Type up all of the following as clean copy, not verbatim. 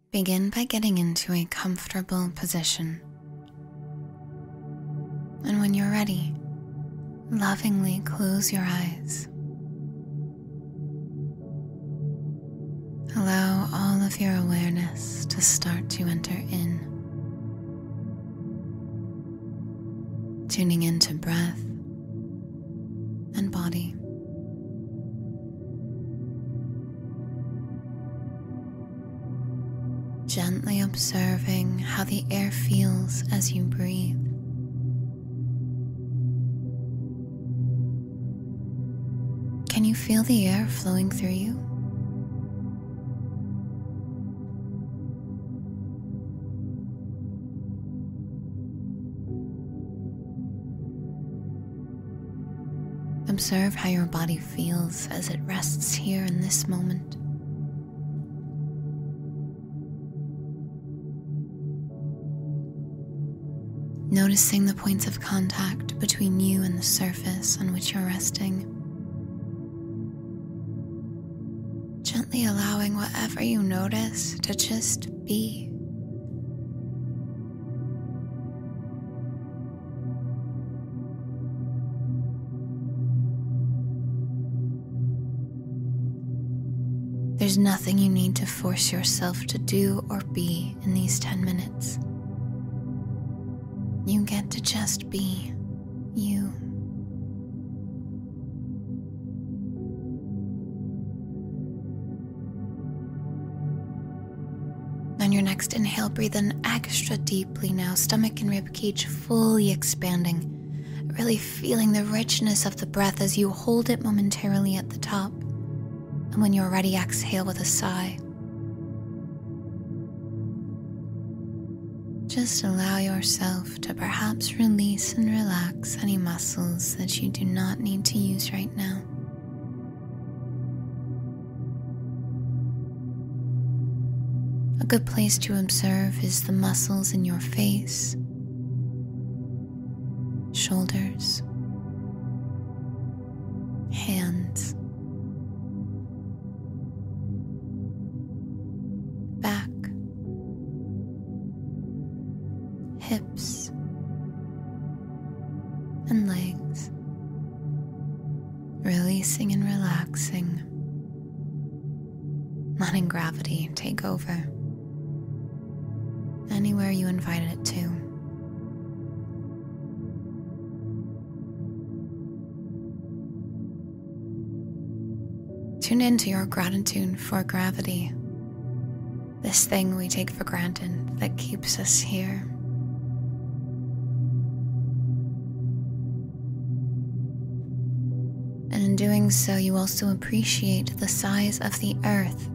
Begin by getting into a comfortable position. And when you're ready, lovingly close your eyes. Allow all of your awareness to start to enter in, tuning into breath and body. Gently observing how the air feels as you breathe. Can you feel the air flowing through you? Observe how your body feels as it rests here in this moment. Noticing the points of contact between you and the surface on which you're resting. Gently allowing whatever you notice to just be. There's nothing you need to force yourself to do or be in these 10 minutes. You get to just be you. On your next inhale, breathe in extra deeply now, stomach and ribcage fully expanding, really feeling the richness of the breath as you hold it momentarily at the top. And when you're ready, exhale with a sigh. Just allow yourself to perhaps release and relax any muscles that you do not need to use right now. A good place to observe is the muscles in your face, shoulders, hands, back, hips, and legs, releasing and relaxing, letting gravity take over anywhere you invited it to. Tune into your gratitude for gravity, this thing we take for granted that keeps us here. And in doing so, you also appreciate the size of the earth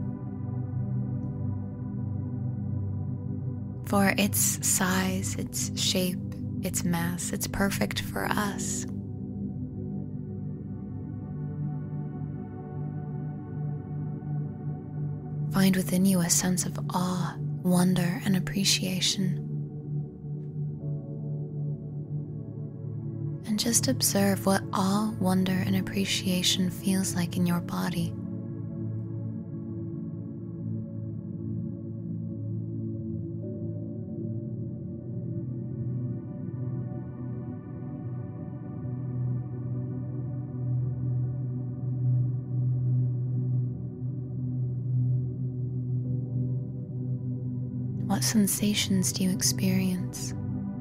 for its size, its shape, its mass. It's perfect for us. Find within you a sense of awe, wonder, and appreciation. And just observe what awe, wonder, and appreciation feels like in your body. What sensations do you experience?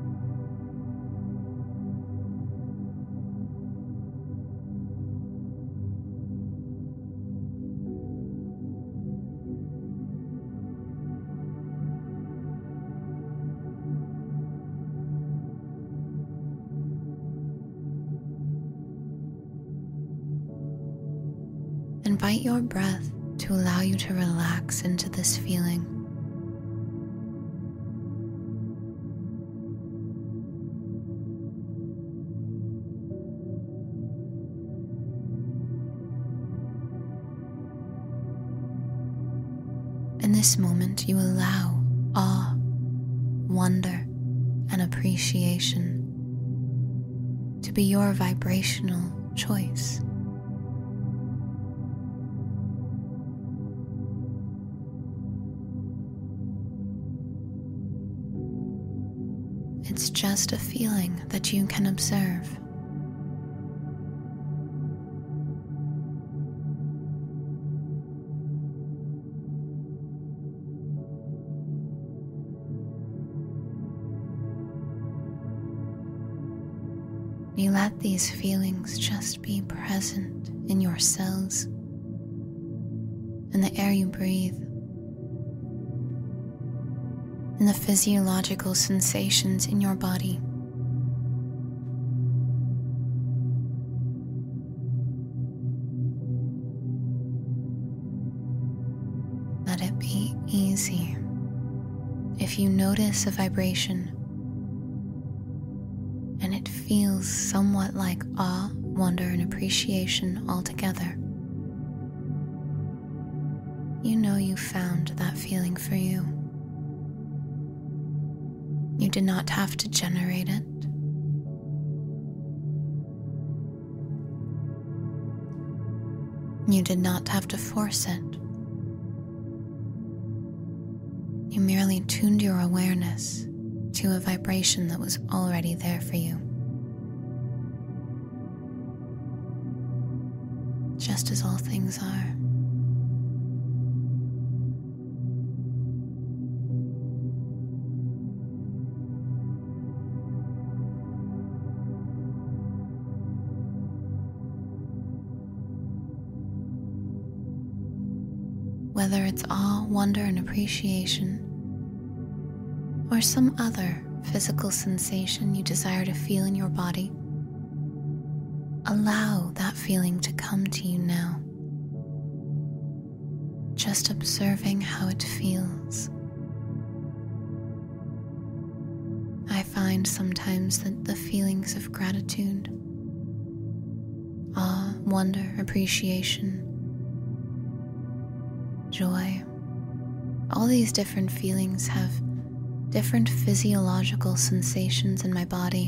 Invite your breath to allow you to relax into this feeling. In this moment, you allow awe, wonder, and appreciation to be your vibrational choice. It's just a feeling that you can observe. You let these feelings just be present in your cells, in the air you breathe, in the physiological sensations in your body. Let it be easy. If you notice a vibration and it feels somewhat like awe, wonder, and appreciation all together, you know you found that feeling for you. You did not have to generate it. You did not have to force it. You merely tuned your awareness to a vibration that was already there for you. Just as all things are. Whether it's awe, wonder, and appreciation, or some other physical sensation you desire to feel in your body, allow that feeling to come to you now. Just observing how it feels. I find sometimes that the feelings of gratitude, awe, wonder, appreciation, joy, all these different feelings have different physiological sensations in my body.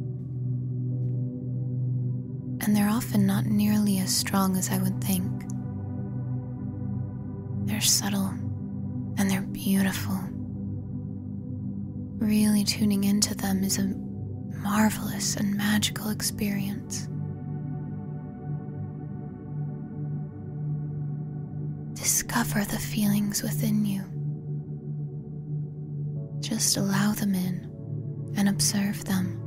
And they're often not nearly as strong as I would think. They're subtle and they're beautiful. Really tuning into them is a marvelous and magical experience. Discover the feelings within you. Just allow them in and observe them.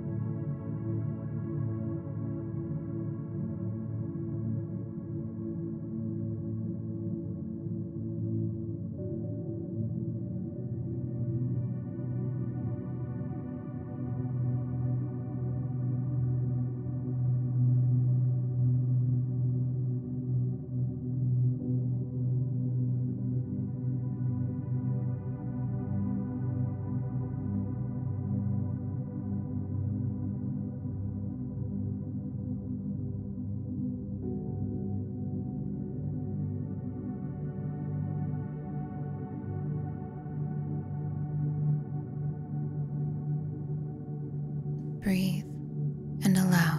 Breathe and allow.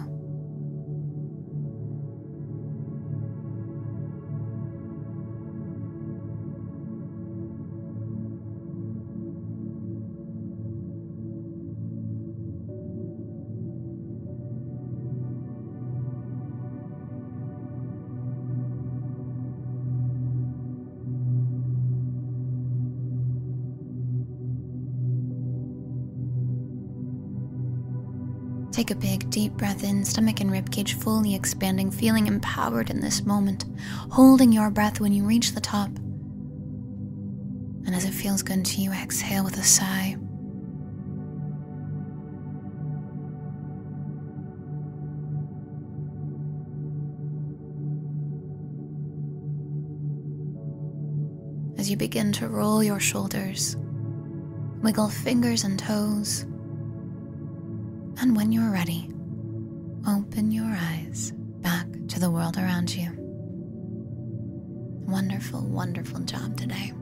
Take a big, deep breath in, stomach and ribcage fully expanding, feeling empowered in this moment, holding your breath when you reach the top. And as it feels good to you, exhale with a sigh. As you begin to roll your shoulders, wiggle fingers and toes, and when you're ready, open your eyes back to the world around you. Wonderful, wonderful job today.